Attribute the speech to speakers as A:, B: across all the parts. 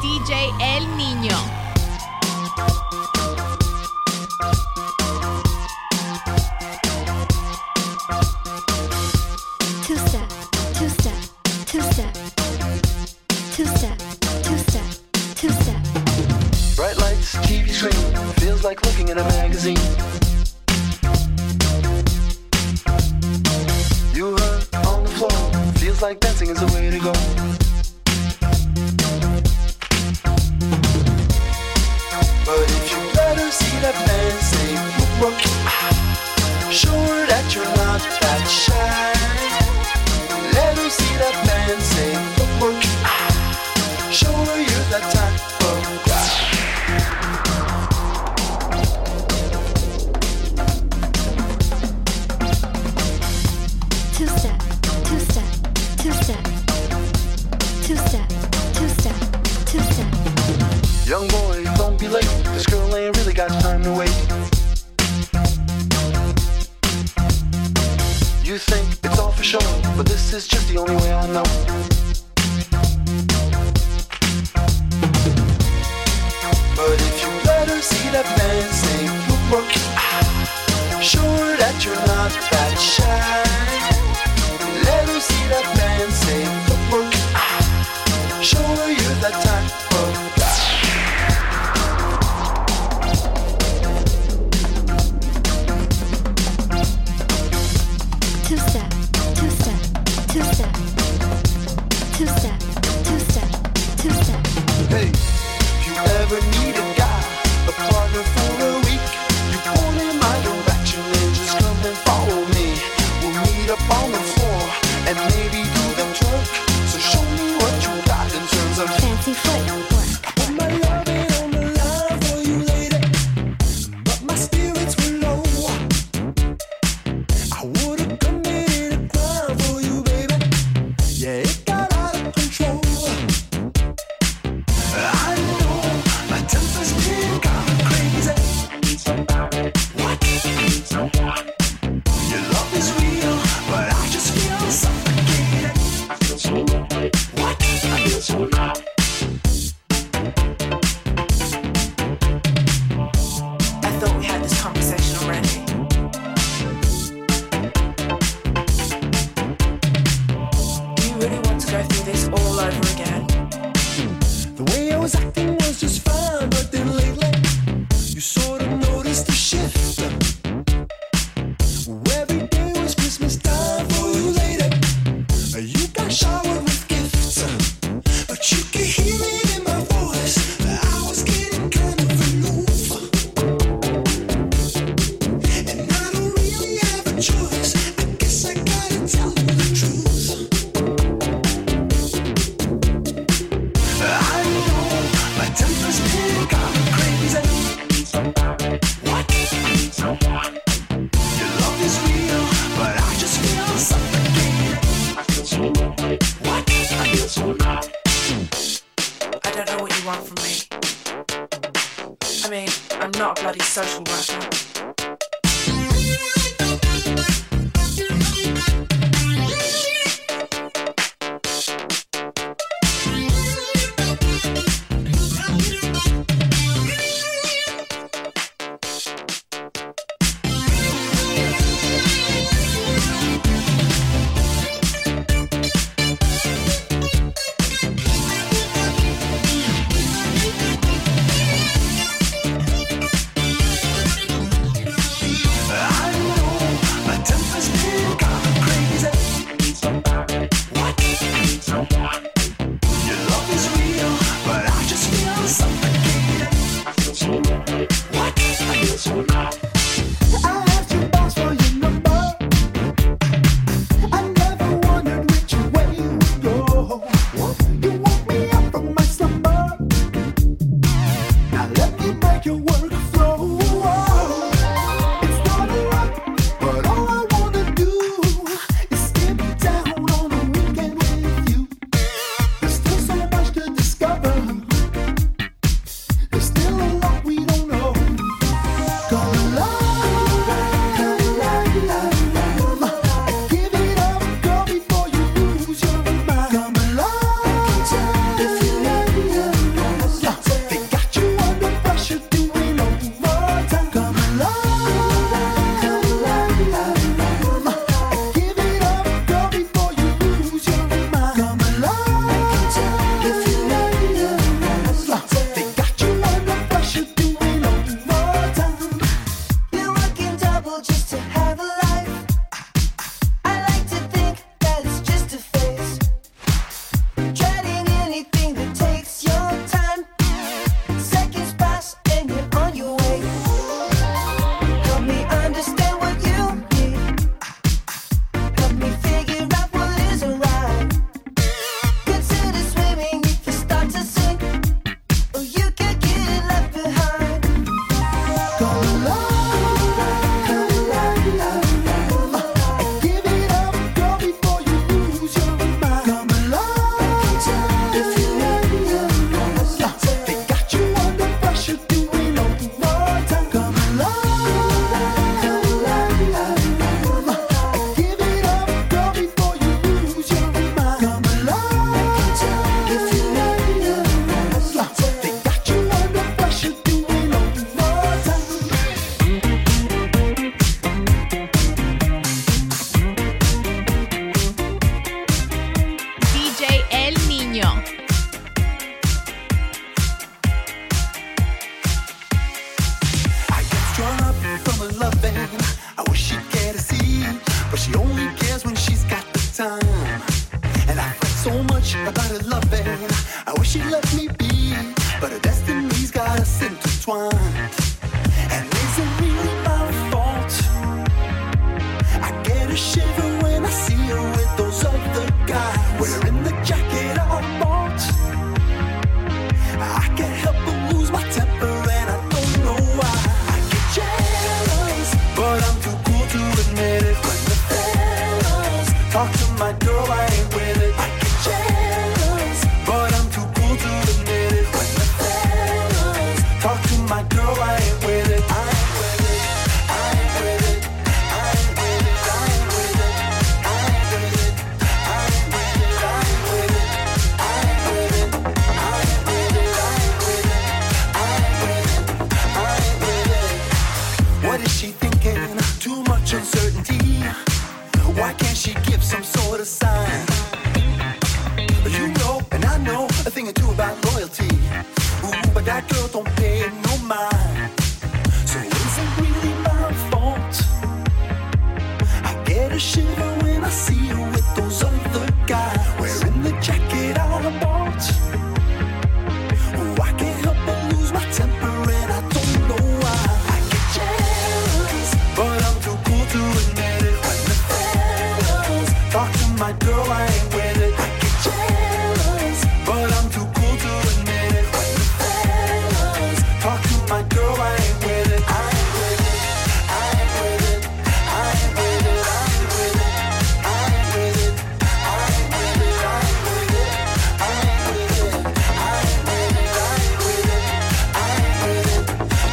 A: DJ El Niño.
B: Two-step, two-step, two-step, two-step, two-step, two-step.
C: Bright lights, TV screen, feels like looking in a magazine. You hurt on the floor, feels like dancing is the way to go. But if you let her see that man say look, show her that you're not that shy. Let her see that man say look, show her you're that type of guy.
B: Two-step, two-step, two-step, two-step, two-step, two-step.
C: Young boy, don't be late. This girl ain't really got time to wait. You think it's all for show, but this is just the only way I know. But if you let her see that man say look, show her that you're not that shy. Let her see that man say look, show her you're that type of guy.
B: Two-step, two-step, two-step, two-step, two-step, two-step.
C: Hey, if you ever need a guy, a partner for a week, you point in my direction and just come and follow me. We'll meet up on the floor and maybe do the twerk. So show me what you got in terms of
B: Fancy footwork.
D: Put my loving on the line for you, lady, but my spirits were low. I would've committed a crime for you, baby. Yeah, it got out of control. I know my temper's been kinda crazy. What? Your love is real, but I just feel suffocated. What?
E: I thought we had this conversation already. Do you really want to go through this all over again?
D: The way I was acting was just fine, but then lately you sort of noticed the shift. Every day was Christmas time for you, lady. You got showered with gifts, but you could hear it in my voice that I was getting kind of aloof. And I don't really have a choice. I guess I gotta tell you the truth. I know my temper's been kinda crazy. What? Your love is real, but I just feel suffocated. What?
E: I don't know what you want from me. I mean, I'm not a bloody social worker.
D: that girl don't pay no mind. So it isn't really my fault. I get a shiver when I see you with those other guys, wearing the jacket I bought. Oh, I can't help but lose my temper and I don't know why. I get jealous, but I'm too cool to admit it. When the fellas talk to my girl, I ain't with it. I get jealous, but I'm too cool to admit it. When the fellas talk to my girl, I ain't with it. I ain't with it. I ain't with it. I ain't with it. I ain't with it. I ain't with it. I ain't with it. I ain't with it. I ain't with it. I ain't with it. I ain't with it. I ain't with it.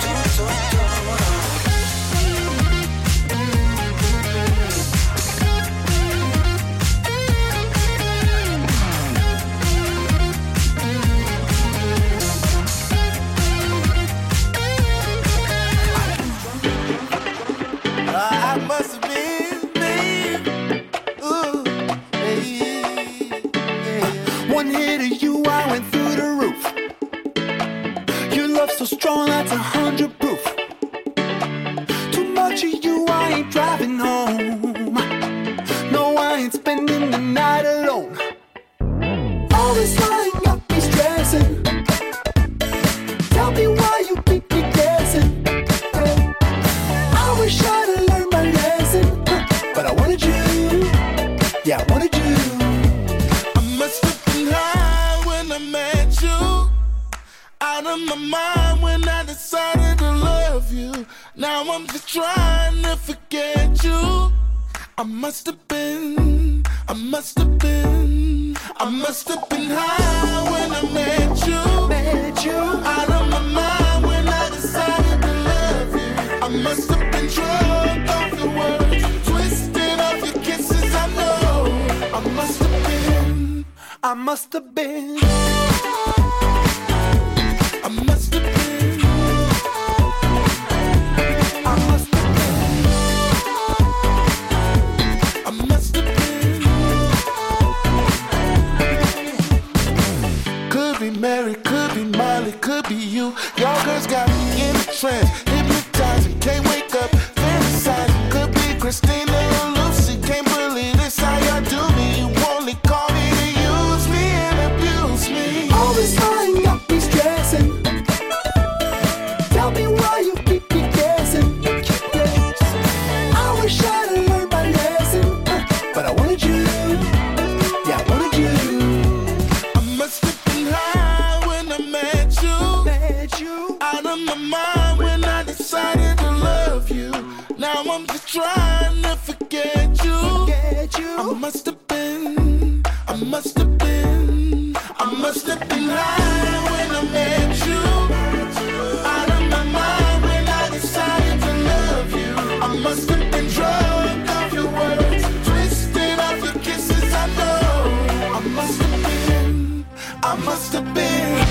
D: I must have been me. Ooh, yeah. One hit of you, I went through the roof. Your love so strong, that's 100 proof. Too much of you, I ain't driving home. No, I ain't spending the night alone. All this lying up me stressing. Tell me why you keep me guessing. I wish I'd have learned my lesson, but I wanted you. Yeah, I wanted you.
A: I must have been high when I met you. Out of my mind when I decided to love you. Now I'm just trying to forget you. I must have been high when I met you. Out of my mind when I decided to love you. I must have been drunk off your words, twisted off your kisses, I know. I must have been.
D: I must have been.
A: I must have been.
D: I must have been.
A: I must have been. Could be Mary, could be Molly, could be you. Y'all girls got me in a trance, hypnotizing, can't wake up, fantasizing. Could be Christina or Lucy, can't believe this how y'all do me. You only call me to use me and abuse me.
D: All this lying got me stressing. Tell me why you keep me guessing. I wish I'd have learned my lesson, but I wanted you. Yeah, I wanted you.
A: I must have been high when I met you. Out of my mind when I decided to love you. Now I'm just trying to forget you. I must have been high when I met you. Out of my mind when I decided to love you. I must have been drunk off your words, twisted off your kisses, I know. I must have been.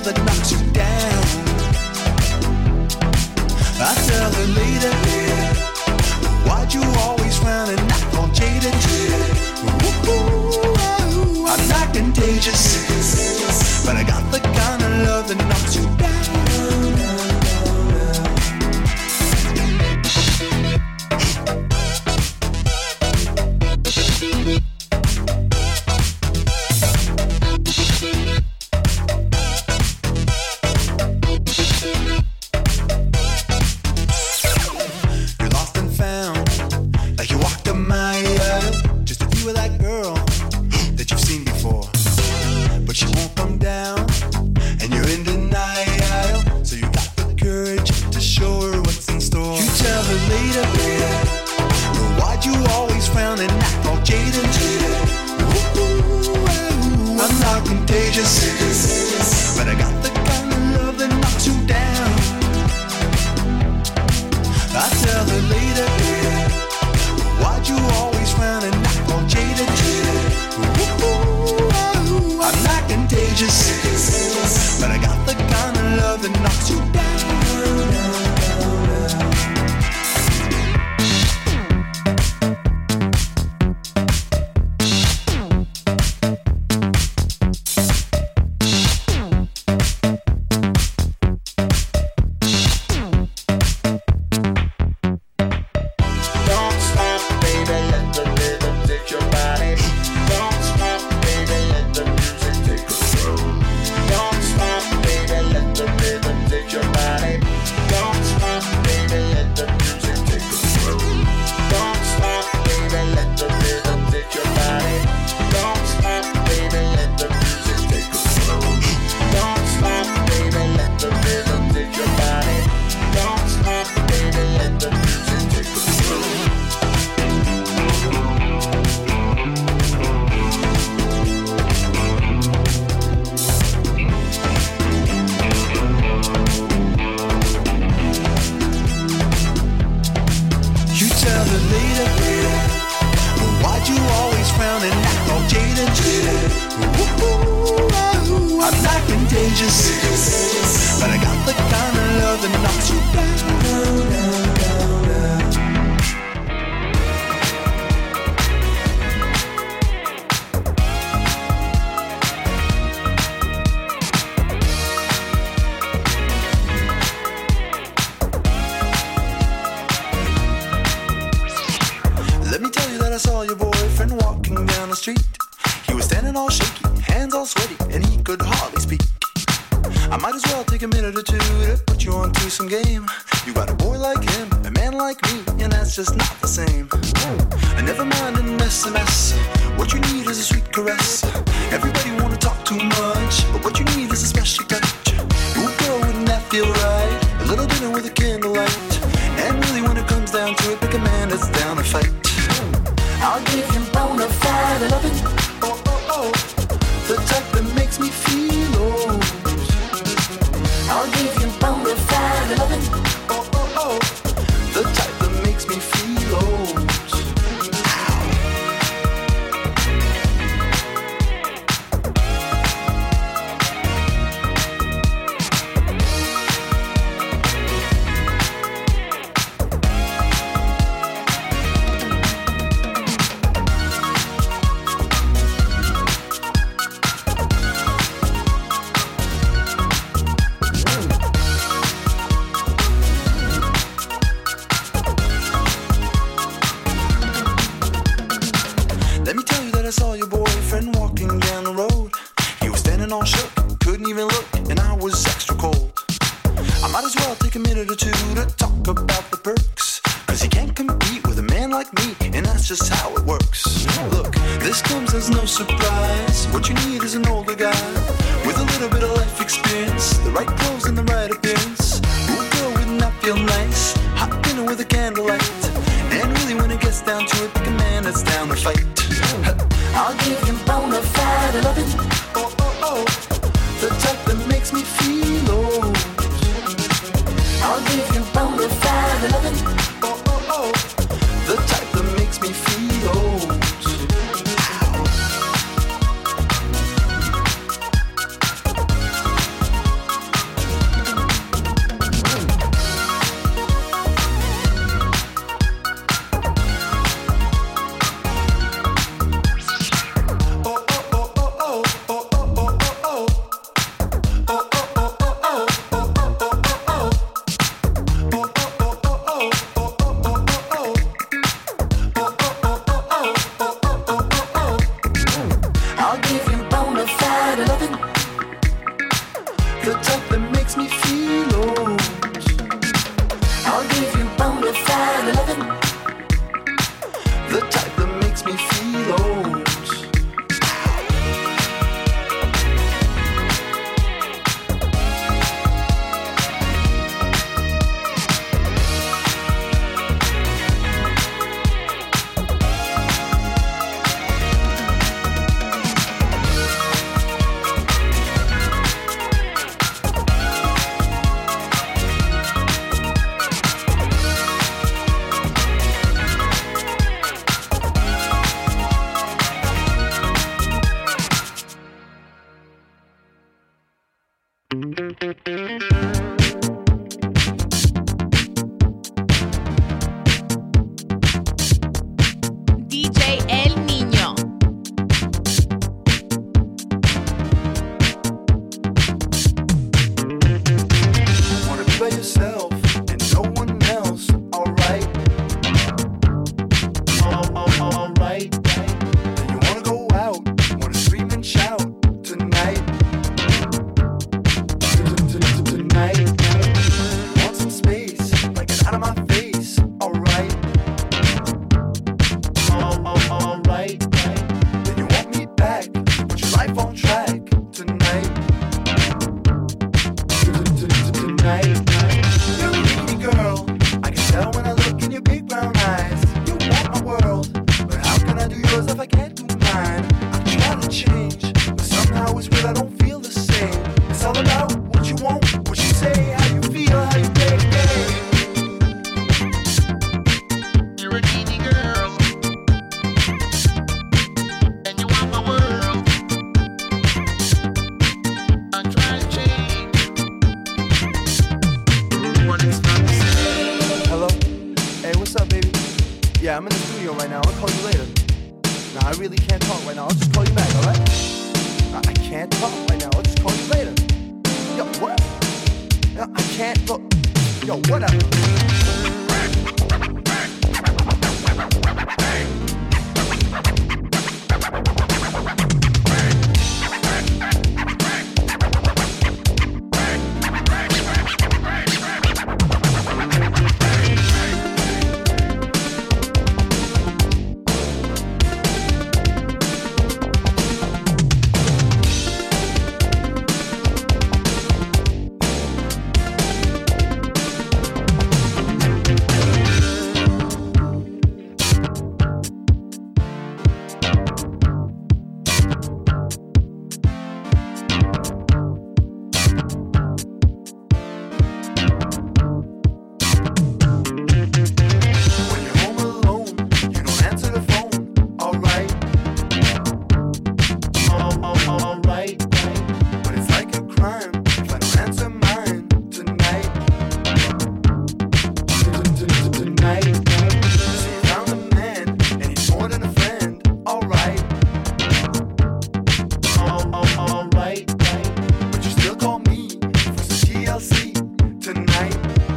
C: love that knocks you down. I tell her later, why'd you always frown and act all jaded? Ooh, I'm not contagious, but I got the kind of love that knocks you down. But I got the kind of love that knocks you down. Let me tell you that I saw your boyfriend walking down the street. He was standing all shaky, hands all sweaty, and he could hardly speak. I might as well take a minute or two to put you onto some game. You got a boy like him, a man like me, and that's just not the same. And never mind an SMS, what you need is a sweet caress. Everybody wanna talk too much, but what you need is a special touch. Ooh girl, wouldn't that feel right? A little dinner with a candlelight. And really when it comes down to it, pick a man that's down to fight. I'll give him bona fide loving. Oh, oh, oh, the type that makes me feel old. I'll give you bona fide loving. Oh, oh, oh, the type that makes me feel old. Saw your boyfriend walking down the road. He was standing all shook, couldn't even look, and I was extra cold. I might as well take a minute or two to talk about the perks, cause he can't compete with a man like me, and that's just how it works. Look, this comes as no surprise. What you need is an older guy with a little bit of life experience, the right clothes and the right appearance. Ooh girl, wouldn't that feel nice? Hot dinner with a candlelight. And really when it gets down to it, pick a man that's down to fight. I'll give him bona fide loving. Oh, oh, oh, the type that makes me feel old. I'll give him bona fide loving. Oh, oh, oh, the type that makes me feel old. the type that makes me feel old. I'll give you bona fide loving, the type that makes me feel old.
F: DJ El Niño.
C: Wanna be by yourself and no one else, alright? Alright. Then you wanna go out, wanna scream and shout tonight. Tonight. Want some space, like it out of my face, alright? Alright. Then you want me back, put your life on track tonight. Tonight. You're a needy girl, I can tell when I look in your big brown eyes. You want my world, but how can I do yours if I can't do mine? I'm trying to change, but somehow it's real, I don't feel the same. It's all about what you want, what you say, how you feel, how you play the game. You're a needy girl, and you want my world. I'm trying to change, but it's not the same. Hello? Hey, what's up, baby? Yeah, I'm in the studio right now. I'll call you later. Nah, I really can't talk right now. I'll just call you back, alright? I can't talk right now. I'll just call you later. Yo, what? Yo, I can't go. Yo, whatever. When you're home alone, you don't answer the phone, alright? Alright. But it's like a crime if I don't answer mine tonight. Tonight. So you found a man, and he's more than a friend, alright? Alright. But you still call me for some TLC tonight.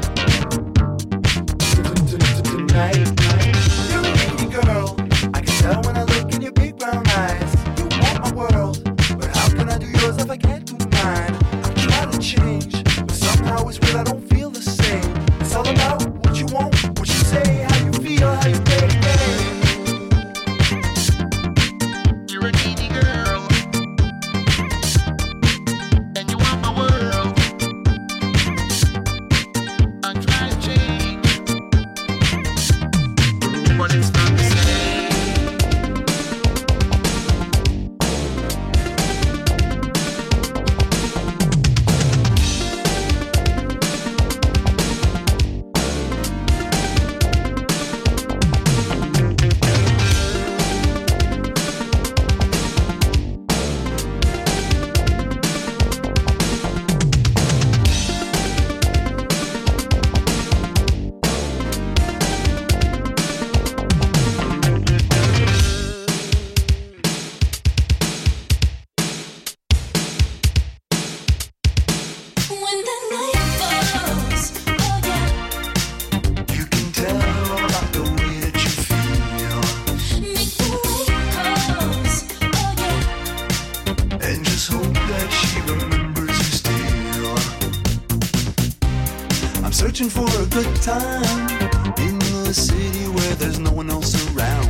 C: Tonight. You're a needy girl, I can tell when I look in your big brown eyes. You want my world, but how can I do yours if I can't do mine? I'm trying to change, but somehow it's real, I don't feel the same. It's all about what you want, what you say, how you feel, how you play the game. You're a needy girl, and you want my world. I'm trying to change, but it's not the same. searching for a good time in the city where there's no one else around.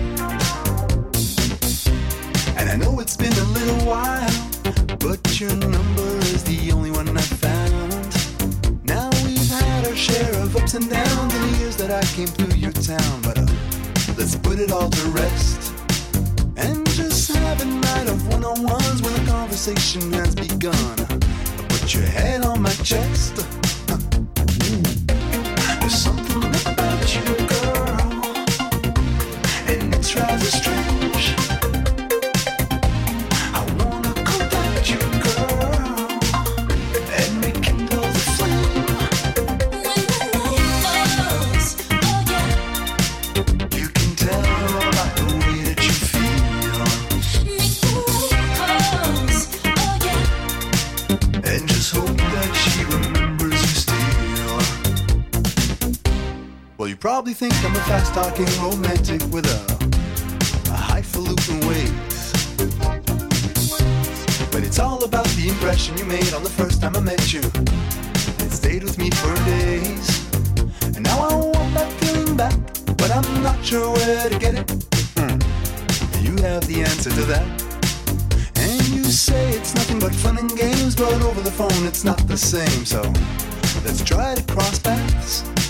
C: And I know it's been a little while, but your number is the only one I found. Now we've had our share of ups and downs in the years that I came through your town, but let's put it all to rest and just have a night of one-on-ones when the conversation has begun. Put your head on my chest. There's something about you, girl, and it's rather strange. I wanna contact you, girl, and rekindle the flame. When the night falls, oh yeah, you can tell by the way that you feel. Make the night pause, oh yeah, and just hope that she remembers you still. Well, you probably think I'm a fast-talking romantic with a highfalutin ways, but it's all about the impression you made on the first time I met you. It stayed with me for days, and now I want that feeling back, but I'm not sure where to get it. You have the answer to that, and you say it's nothing but fun and games, but over the phone it's not the same. So let's try to cross paths